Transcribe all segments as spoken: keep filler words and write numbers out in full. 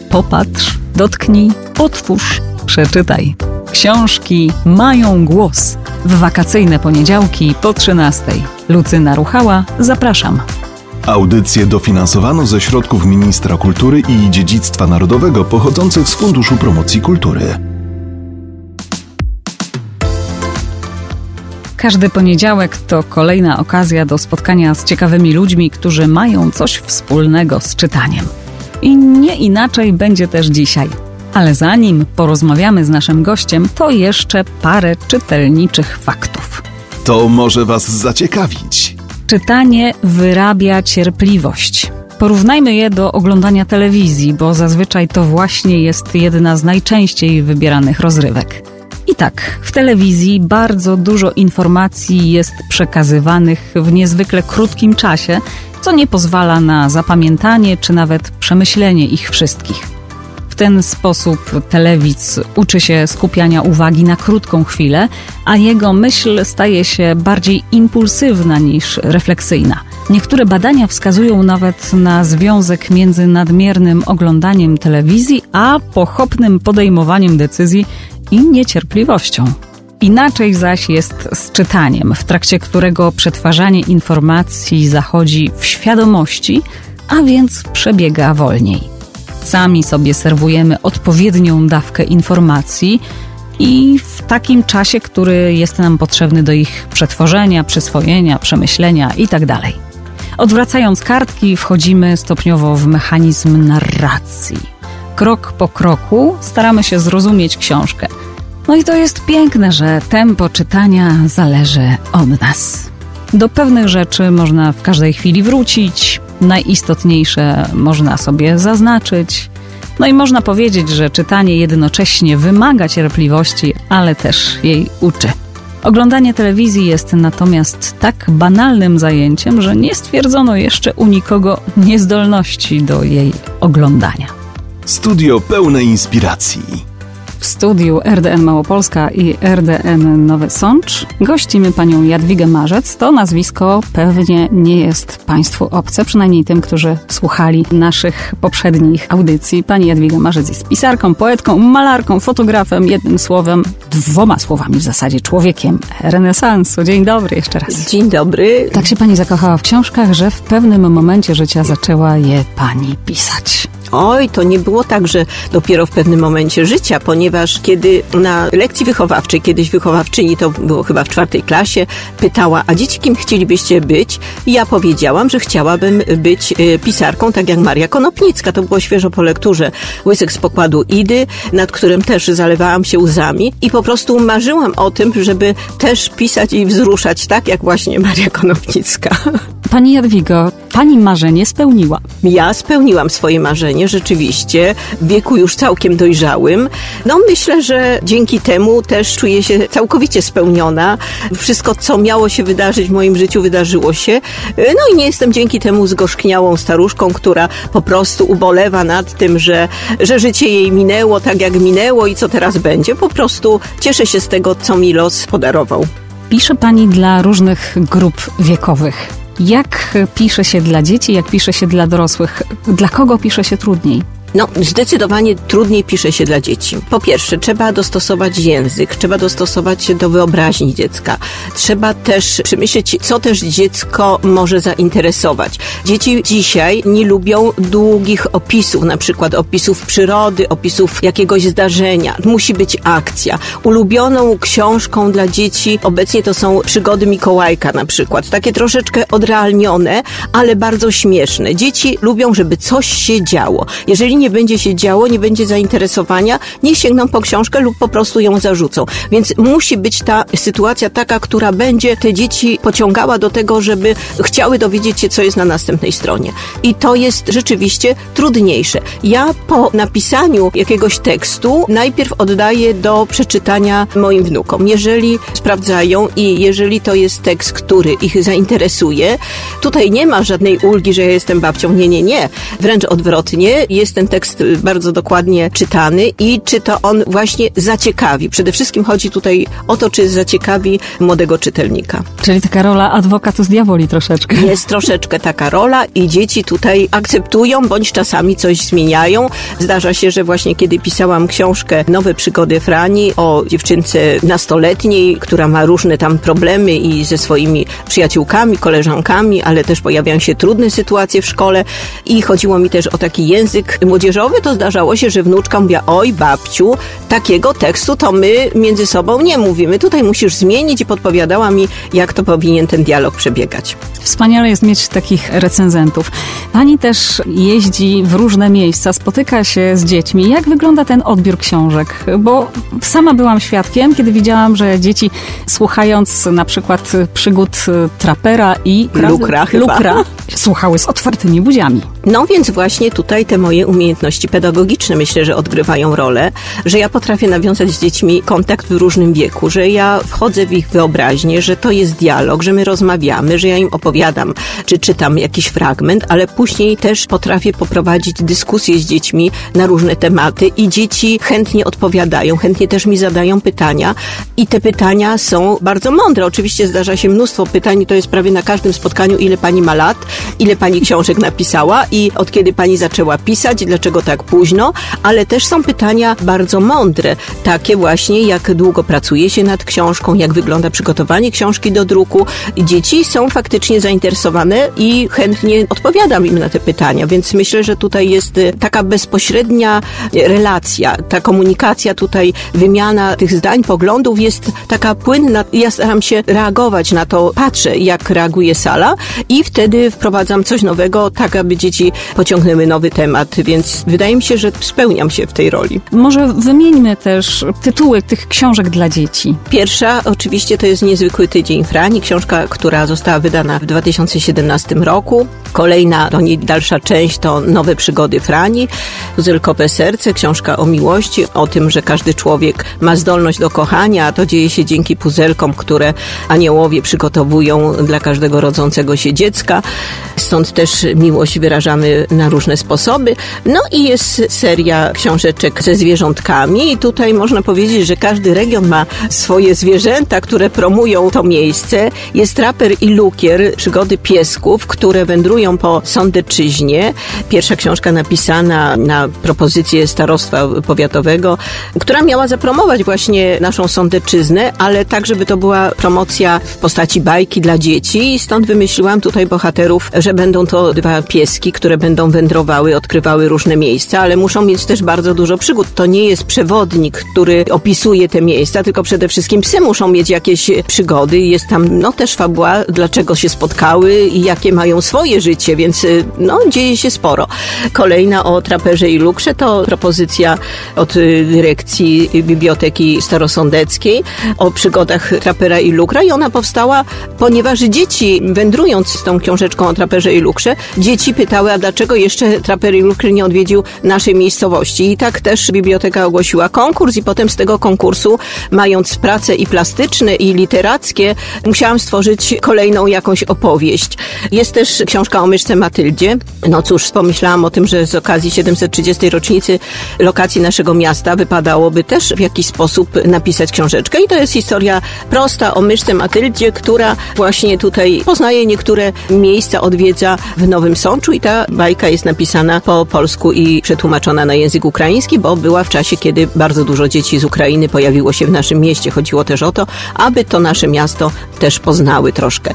Popatrz, dotknij, otwórz, przeczytaj. Książki mają głos. W wakacyjne poniedziałki po trzynastej. Lucyna Ruchała, zapraszam. Audycję dofinansowano ze środków Ministra Kultury i Dziedzictwa Narodowego pochodzących z Funduszu Promocji Kultury. Każdy poniedziałek to kolejna okazja do spotkania z ciekawymi ludźmi, którzy mają coś wspólnego z czytaniem. I nie inaczej będzie też dzisiaj. Ale zanim porozmawiamy z naszym gościem, to jeszcze parę czytelniczych faktów. To może Was zaciekawić. Czytanie wyrabia cierpliwość. Porównajmy je do oglądania telewizji, bo zazwyczaj to właśnie jest jedna z najczęściej wybieranych rozrywek. I tak, w telewizji bardzo dużo informacji jest przekazywanych w niezwykle krótkim czasie, co nie pozwala na zapamiętanie czy nawet przemyślenie ich wszystkich. W ten sposób telewidz uczy się skupiania uwagi na krótką chwilę, a jego myśl staje się bardziej impulsywna niż refleksyjna. Niektóre badania wskazują nawet na związek między nadmiernym oglądaniem telewizji a pochopnym podejmowaniem decyzji i niecierpliwością. Inaczej zaś jest z czytaniem, w trakcie którego przetwarzanie informacji zachodzi w świadomości, a więc przebiega wolniej. Sami sobie serwujemy odpowiednią dawkę informacji i w takim czasie, który jest nam potrzebny do ich przetworzenia, przyswojenia, przemyślenia itd. Odwracając kartki, wchodzimy stopniowo w mechanizm narracji. Krok po kroku staramy się zrozumieć książkę. No i to jest piękne, że tempo czytania zależy od nas. Do pewnych rzeczy można w każdej chwili wrócić, najistotniejsze można sobie zaznaczyć. No i można powiedzieć, że czytanie jednocześnie wymaga cierpliwości, ale też jej uczy. Oglądanie telewizji jest natomiast tak banalnym zajęciem, że nie stwierdzono jeszcze u nikogo niezdolności do jej oglądania. Studio pełne inspiracji. W studiu R D N Małopolska i R D N Nowy Sącz gościmy panią Jadwigę Marzec. To nazwisko pewnie nie jest państwu obce, przynajmniej tym, którzy słuchali naszych poprzednich audycji. Pani Jadwiga Marzec jest pisarką, poetką, malarką, fotografem, jednym słowem, dwoma słowami w zasadzie, człowiekiem renesansu. Dzień dobry jeszcze raz. Dzień dobry. Tak się pani zakochała w książkach, że w pewnym momencie życia zaczęła je pani pisać. Oj, to nie było tak, że dopiero w pewnym momencie życia, ponieważ kiedy na lekcji wychowawczej, kiedyś wychowawczyni, to było chyba w czwartej klasie, pytała, a dzieci kim chcielibyście być? I ja powiedziałam, że chciałabym być pisarką, tak jak Maria Konopnicka. To było świeżo po lekturze Łysek z pokładu Idy, nad którym też zalewałam się łzami i po prostu marzyłam o tym, żeby też pisać i wzruszać tak, jak właśnie Maria Konopnicka. Pani Jadwigo, pani marzenie spełniła. Ja spełniłam swoje marzenie, rzeczywiście, w wieku już całkiem dojrzałym. No myślę, że dzięki temu też czuję się całkowicie spełniona. Wszystko, co miało się wydarzyć w moim życiu, wydarzyło się. No i nie jestem dzięki temu zgorzkniałą staruszką, która po prostu ubolewa nad tym, że, że życie jej minęło tak, jak minęło i co teraz będzie. Po prostu cieszę się z tego, co mi los podarował. Pisze pani dla różnych grup wiekowych. Jak pisze się dla dzieci, jak pisze się dla dorosłych? Dla kogo pisze się trudniej? No, zdecydowanie trudniej pisze się dla dzieci. Po pierwsze, trzeba dostosować język, trzeba dostosować się do wyobraźni dziecka. Trzeba też przemyśleć, co też dziecko może zainteresować. Dzieci dzisiaj nie lubią długich opisów, na przykład opisów przyrody, opisów jakiegoś zdarzenia. Musi być akcja. Ulubioną książką dla dzieci obecnie to są Przygody Mikołajka na przykład. Takie troszeczkę odrealnione, ale bardzo śmieszne. Dzieci lubią, żeby coś się działo. Jeżeli nie będzie się działo, nie będzie zainteresowania, niech sięgną po książkę lub po prostu ją zarzucą. Więc musi być ta sytuacja taka, która będzie te dzieci pociągała do tego, żeby chciały dowiedzieć się, co jest na następnej stronie. I to jest rzeczywiście trudniejsze. Ja po napisaniu jakiegoś tekstu najpierw oddaję do przeczytania moim wnukom. Jeżeli sprawdzają i jeżeli to jest tekst, który ich zainteresuje, tutaj nie ma żadnej ulgi, że ja jestem babcią. Nie, nie, nie. Wręcz odwrotnie. Jest ten tekst bardzo dokładnie czytany i czy to on właśnie zaciekawi. Przede wszystkim chodzi tutaj o to, czy zaciekawi młodego czytelnika. Czyli taka rola advocatus diaboli troszeczkę. Jest troszeczkę taka rola i dzieci tutaj akceptują, bądź czasami coś zmieniają. Zdarza się, że właśnie kiedy pisałam książkę Nowe przygody Frani o dziewczynce nastoletniej, która ma różne tam problemy i ze swoimi przyjaciółkami, koleżankami, ale też pojawiają się trudne sytuacje w szkole i chodziło mi też o taki język młodzieżowy, to zdarzało się, że wnuczka mówiła: oj babciu, takiego tekstu to my między sobą nie mówimy, tutaj musisz zmienić, i podpowiadała mi, jak to powinien ten dialog przebiegać. Wspaniale jest mieć takich recenzentów. Pani też jeździ w różne miejsca, spotyka się z dziećmi. Jak wygląda ten odbiór książek? Bo sama byłam świadkiem, kiedy widziałam, że dzieci, słuchając na przykład przygód Trapera i Lukra, Lukra słuchały z otwartymi buziami. No więc właśnie tutaj te moje umiejętności pedagogiczne myślę, że odgrywają rolę, że ja potrafię nawiązać z dziećmi kontakt w różnym wieku, że ja wchodzę w ich wyobraźnię, że to jest dialog, że my rozmawiamy, że ja im opowiadam, czy czytam jakiś fragment, ale później też potrafię poprowadzić dyskusję z dziećmi na różne tematy i dzieci chętnie odpowiadają, chętnie też mi zadają pytania i te pytania są bardzo mądre. Oczywiście zdarza się mnóstwo pytań, to jest prawie na każdym spotkaniu: ile pani ma lat, ile pani książek napisała i od kiedy pani zaczęła pisać, dlaczego tak późno, ale też są pytania bardzo mądre, takie właśnie jak długo pracuje się nad książką, jak wygląda przygotowanie książki do druku. Dzieci są faktycznie zainteresowane i chętnie odpowiadam im na te pytania, więc myślę, że tutaj jest taka bezpośrednia relacja, ta komunikacja tutaj, wymiana tych zdań, poglądów jest taka płynna. Ja staram się reagować na to, patrzę, jak reaguje sala i wtedy wprowadzam coś nowego, tak aby dzieci pociągnęły nowy temat, więc wydaje mi się, że spełniam się w tej roli. Może wymieńmy też tytuły tych książek dla dzieci. Pierwsza oczywiście to jest Niezwykły tydzień Frani, książka, która została wydana w dwa tysiące siedemnastym roku. Kolejna, to nie dalsza część, to Nowe przygody Frani, Puzelkowe serce, książka o miłości, o tym, że każdy człowiek ma zdolność do kochania, a to dzieje się dzięki puzelkom, które aniołowie przygotowują dla każdego rodzącego się dziecka. Stąd też miłość wyrażamy na różne sposoby. No i jest seria książeczek ze zwierzątkami i tutaj można powiedzieć, że każdy region ma swoje zwierzęta, które promują to miejsce. Jest Traper i Lukier, przygody piesków, które wędrują po Sądeczyźnie. Pierwsza książka napisana na propozycję starostwa powiatowego, która miała zapromować właśnie naszą Sądeczyznę, ale tak, żeby to była promocja w postaci bajki dla dzieci i stąd wymyśliłam tutaj bohaterów, że będą to dwa pieski, które będą wędrowały, odkrywały różne miejsca, ale muszą mieć też bardzo dużo przygód. To nie jest przewodnik, który opisuje te miejsca, tylko przede wszystkim psy muszą mieć jakieś przygody. Jest tam no też fabuła, dlaczego się spotkały i jakie mają swoje życie, więc no dzieje się sporo. Kolejna o Traperze i Lukrze to propozycja od dyrekcji Biblioteki Starosądeckiej o przygodach Trapera i Lukra i ona powstała, ponieważ dzieci, wędrując z tą książeczką o Traperze i Lukrze, dzieci pytały, a dlaczego jeszcze Traper i Lukry nie odwiedził naszej miejscowości. I tak też biblioteka ogłosiła konkurs i potem z tego konkursu, mając prace i plastyczne, i literackie, musiałam stworzyć kolejną jakąś opowieść. Jest też książka o myszce Matyldzie. No cóż, pomyślałam o tym, że z okazji siedemset trzydziestej rocznicy lokacji naszego miasta wypadałoby też w jakiś sposób napisać książeczkę i to jest historia prosta o myszce Matyldzie, która właśnie tutaj poznaje niektóre miejsca, odwiedza w Nowym Sączu i ta bajka jest napisana po polsku i przetłumaczona na język ukraiński, bo była w czasie, kiedy bardzo dużo dzieci z Ukrainy pojawiło się w naszym mieście. Chodziło też o to, aby to nasze miasto też poznały troszkę.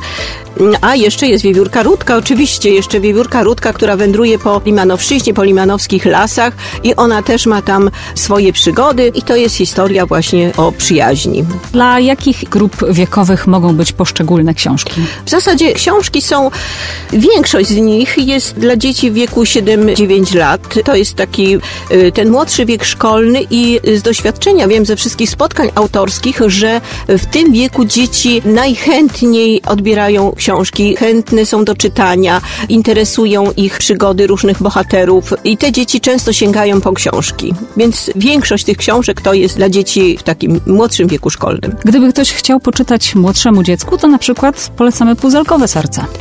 A jeszcze jest Wiewiórka Rutka, oczywiście jeszcze Wiewiórka Rutka, która wędruje po Limanowszczyźnie, po limanowskich lasach i ona też ma tam swoje przygody i to jest historia właśnie o przyjaźni. Dla jakich grup wiekowych mogą być poszczególne książki? W zasadzie książki są, większość z nich jest dla dzieci w wieku siedem dziewięć lat. To jest taki ten młodszy wiek szkolny i z doświadczenia wiem ze wszystkich spotkań autorskich, że w tym wieku dzieci najchętniej odbierają książki, chętne są do czytania, interesują ich przygody różnych bohaterów i te dzieci często sięgają po książki. Więc większość tych książek to jest dla dzieci w takim młodszym wieku szkolnym. Gdyby ktoś chciał poczytać młodszemu dziecku, to na przykład polecamy Puzelkowe serce.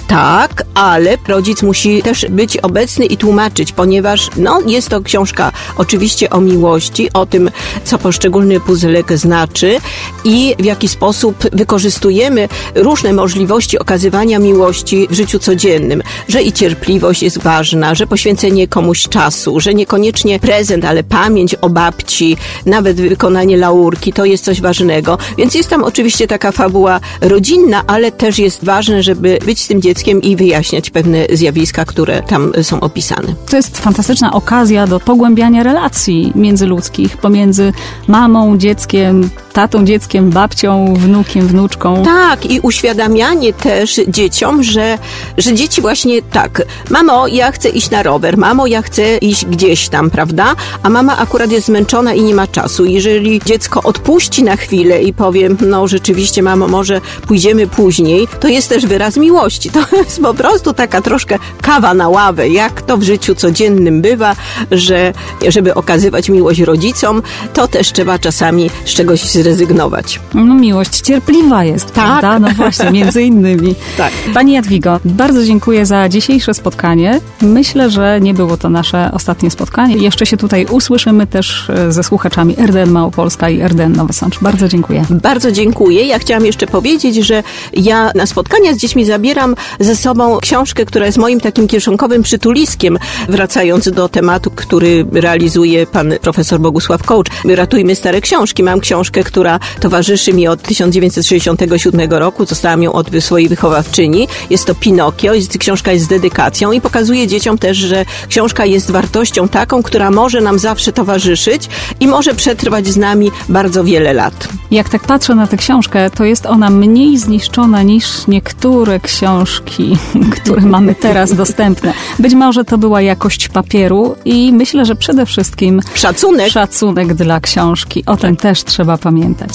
Tak, ale rodzic musi też być obecny i tłumaczyć, ponieważ no, jest to książka oczywiście o miłości, o tym, co poszczególny puzelek znaczy i w jaki sposób wykorzystujemy różne możliwości okazywania miłości w życiu codziennym, że i cierpliwość jest ważna, że poświęcenie komuś czasu, że niekoniecznie prezent, ale pamięć o babci, nawet wykonanie laurki, to jest coś ważnego. Więc jest tam oczywiście taka fabuła rodzinna, ale też jest ważne, żeby być z tym dzieckiem i wyjaśniać pewne zjawiska, które tam są opisane. To jest fantastyczna okazja do pogłębiania relacji międzyludzkich, pomiędzy mamą, dzieckiem, tatą, dzieckiem, babcią, wnukiem, wnuczką. Tak, i uświadamianie też dzieciom, że, że dzieci właśnie tak, mamo, ja chcę iść na rower, mamo, ja chcę iść gdzieś tam, prawda? A mama akurat jest zmęczona i nie ma czasu. Jeżeli dziecko odpuści na chwilę i powie, no rzeczywiście, mamo, może pójdziemy później, to jest też wyraz miłości. To jest po prostu taka troszkę kawa na ławę, jak to w życiu codziennym bywa, że żeby okazywać miłość rodzicom, to też trzeba czasami z czegoś zrezygnować. No miłość cierpliwa jest, tak. Prawda? No właśnie, między innymi. Tak. Pani Jadwigo, bardzo dziękuję za dzisiejsze spotkanie. Myślę, że nie było to nasze ostatnie spotkanie. Jeszcze się tutaj usłyszymy też ze słuchaczami R D N Małopolska i R D N Nowy Sącz. Bardzo dziękuję. Bardzo dziękuję. Ja chciałam jeszcze powiedzieć, że ja na spotkania z dziećmi zabieram ze sobą książkę, która jest moim takim kieszonkowym przytuliskiem, wracając do tematu, który realizuje pan profesor Bogusław Kołcz. Ratujmy stare książki. Mam książkę, która towarzyszy mi od tysiąc dziewięćset sześćdziesiątego siódmego roku. Dostałam ją od swojej wychowawczyni. Jest to Pinokio. Jest, książka jest z dedykacją i pokazuje dzieciom też, że książka jest wartością taką, która może nam zawsze towarzyszyć i może przetrwać z nami bardzo wiele lat. Jak tak patrzę na tę książkę, to jest ona mniej zniszczona niż niektóre książki, które mamy teraz dostępne. Być może to była jakość papieru i myślę, że przede wszystkim szacunek, szacunek dla książki. O tym też trzeba pamiętać.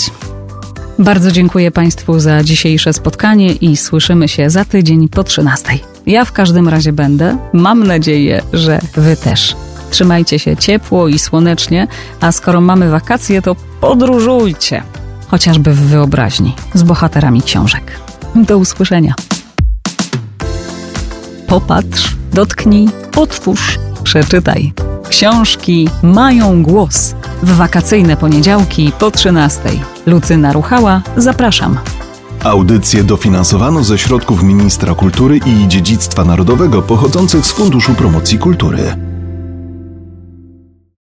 Bardzo dziękuję Państwu za dzisiejsze spotkanie i słyszymy się za tydzień po trzynastej. Ja w każdym razie będę. Mam nadzieję, że Wy też. Trzymajcie się ciepło i słonecznie, a skoro mamy wakacje, to podróżujcie. Chociażby w wyobraźni z bohaterami książek. Do usłyszenia. Popatrz, dotknij, otwórz, przeczytaj. Książki mają głos. W wakacyjne poniedziałki po trzynastej. Lucyna Ruchała, zapraszam. Audycję dofinansowano ze środków Ministra Kultury i Dziedzictwa Narodowego pochodzących z Funduszu Promocji Kultury.